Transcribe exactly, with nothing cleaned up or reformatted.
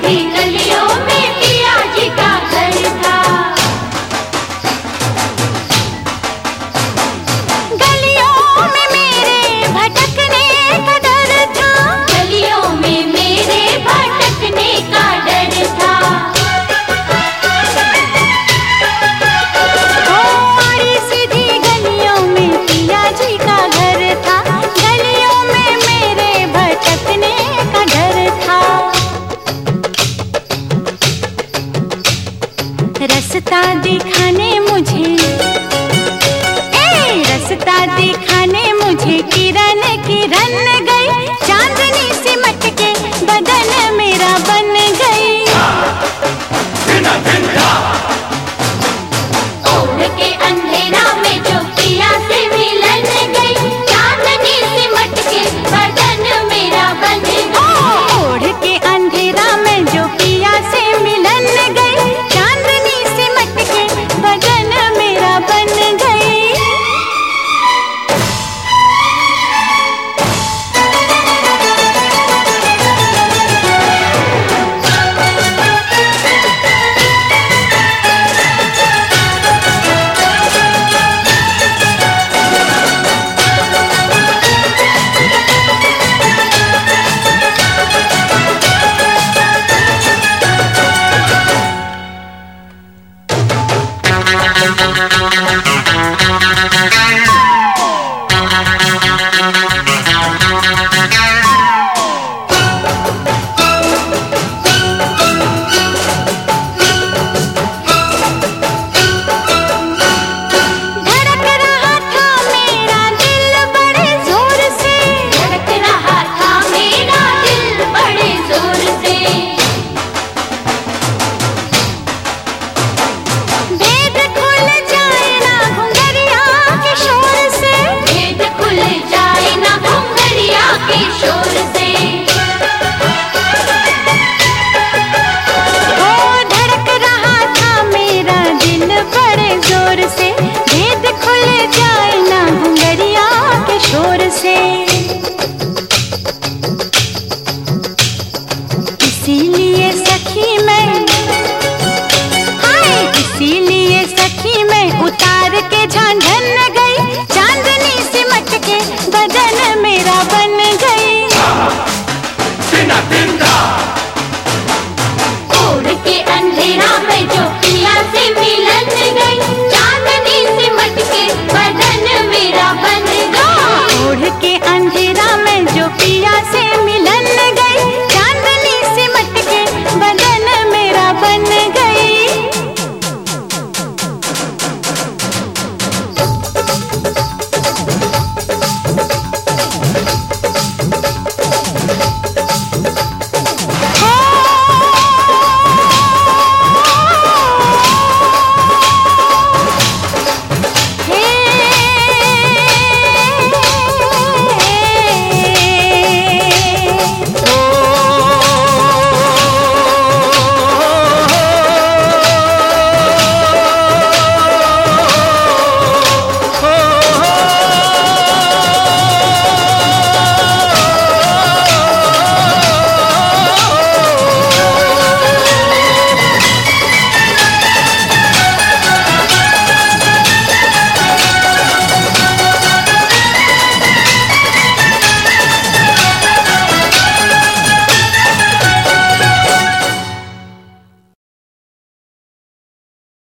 सीधी गलियों में पिया जी का घर था। गलियों में मेरे भटकने का डर था। गलियों में मेरे भटकने का डर था। और सीधी गलियों में पिया जी का घर था। गलियों में मेरे भटकने का डर था। रास्ता दिखाने मुझे ए रास्ता दिखाने मुझे किरण किरण गई। चांदनी सिमट के बदन मेरा बन गई। ओढ़ के अंधेरा में जो पिया से मिलन गई, चांदनी सिमट के बदन मेरा बन गई। ओढ़ के अंधेरा में जो पिया से मिलन गई, चांदनी सिमट के बदन मेरा बन गई। धड़क रहा था मेरा दिल बड़े जोर से। धड़क रहा था मेरा दिल बड़े जोर से। भेद खुल जाए ना घुंघरिया के शोर से। भेद खुल जाए ना घुंघरिया के शोर से। ओ धड़क रहा था मेरा दिल बड़े जोर से। भेद खुल जाए ना घुंघरिया के शोर से। इसीलिए सखी मैं